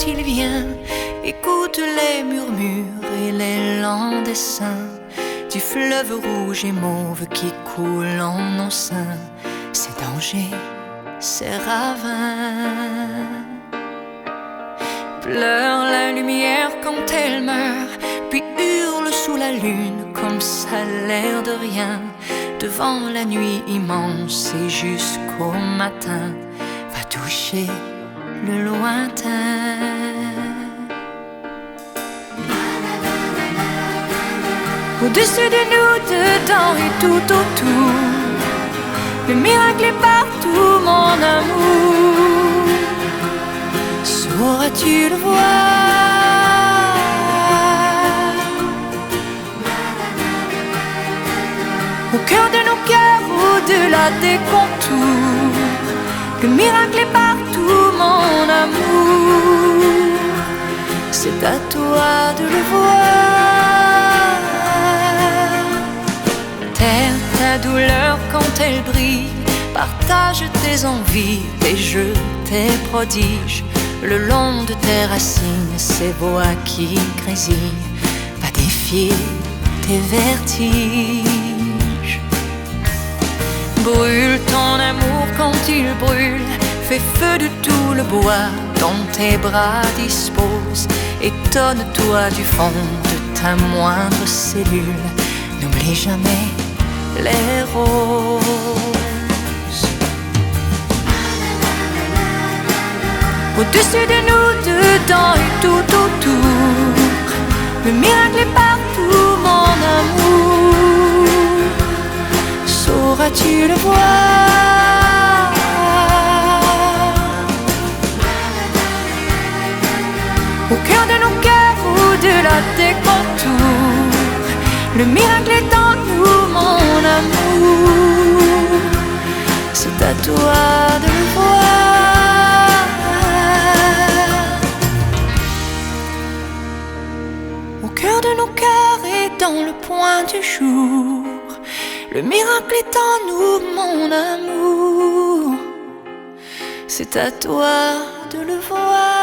quand il vient, écoute les murmures et les lents dessins du fleuve rouge et mauve qui coule en nos seins. Ces dangers, ces ravins. Pleure la lumière quand elle meurt, puis hurle sous la lune comme ça l'air de rien. Devant la nuit immense et jusqu'au matin, va toucher le lointain. Au-dessus de nous, dedans et tout autour, le miracle est partout, mon amour. Sauras-tu le voir? Au cœur de nos cœurs, au-delà des contours, le miracle est partout, mon amour. C'est à toi de le voir. Terre ta douleur quand elle brille, partage tes envies, tes jeux, tes prodiges. Le long de tes racines, ces voix qui grésillent, va défier tes vertiges. Brûle ton amour quand il brûle, fais feu de tout le bois dont tes bras disposent. Étonne-toi du fond de ta moindre cellule, n'oublie jamais les roses. Au-dessus de nous, dedans et tout autour, le miracle est partout, mon amour. Sauras-tu le voir? Au cœur de nos cœurs, au-delà des contours, le miracle est en nous, mon amour. C'est à toi de le voir. Au cœur de nos cœurs et dans le point du jour, le miracle est en nous, mon amour. C'est à toi de le voir.